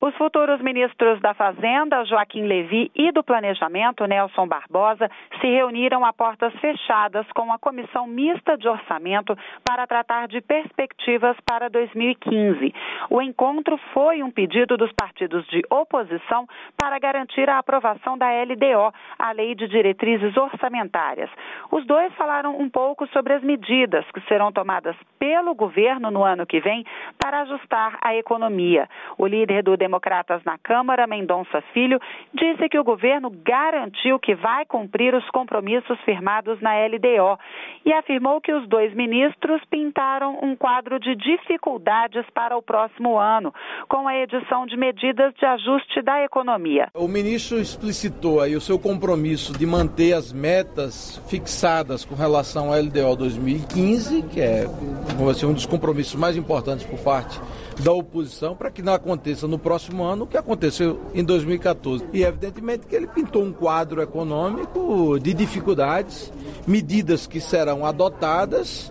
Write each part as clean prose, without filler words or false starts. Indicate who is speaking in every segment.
Speaker 1: Os futuros ministros da Fazenda, Joaquim Levy, e do Planejamento, Nelson Barbosa, se reuniram a portas fechadas com a Comissão Mista de Orçamento para tratar de perspectivas para 2015. O encontro foi um pedido dos partidos de oposição para garantir a aprovação da LDO, a Lei de Diretrizes Orçamentárias. Os dois falaram um pouco sobre as medidas que serão tomadas pelo governo no ano que vem para ajustar a economia. O líder do Democratas na Câmara, Mendonça Filho, disse que o governo garantiu que vai cumprir os compromissos firmados na LDO e afirmou que os dois ministros pintaram um quadro de dificuldades para o próximo ano, com a edição de medidas de ajuste da economia.
Speaker 2: O ministro explicitou aí o seu compromisso de manter as metas fixadas com relação à LDO 2015, que vai ser um dos compromissos mais importantes por parte da oposição, para que não aconteça no próximo ano o que aconteceu em 2014. E evidentemente que ele pintou um quadro econômico de dificuldades, medidas que serão adotadas,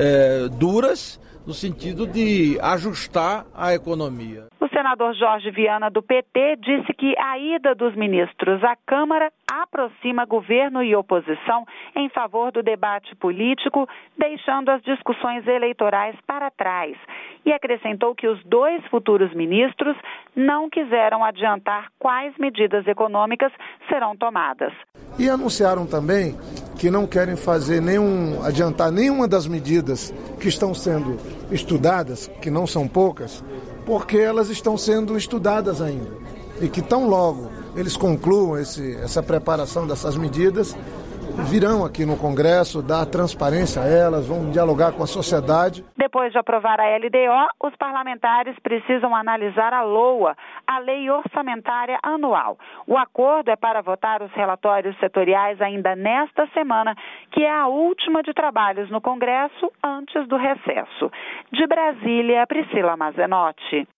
Speaker 2: duras, no sentido de ajustar a economia.
Speaker 1: O senador Jorge Viana, do PT, disse que a ida dos ministros à Câmara aproxima governo e oposição em favor do debate político, deixando as discussões eleitorais para trás. E acrescentou que os dois futuros ministros não quiseram adiantar quais medidas econômicas serão tomadas.
Speaker 3: E anunciaram também que não querem adiantar nenhuma das medidas que estão sendo estudadas, que não são poucas, porque elas estão sendo estudadas ainda. E que tão logo eles concluam essa preparação dessas medidas, virão aqui no Congresso dar transparência a elas, vão dialogar com a sociedade.
Speaker 1: Depois de aprovar a LDO, os parlamentares precisam analisar a LOA, a Lei Orçamentária Anual. O acordo é para votar os relatórios setoriais ainda nesta semana, que é a última de trabalhos no Congresso antes do recesso. De Brasília, Priscila Mazenotti.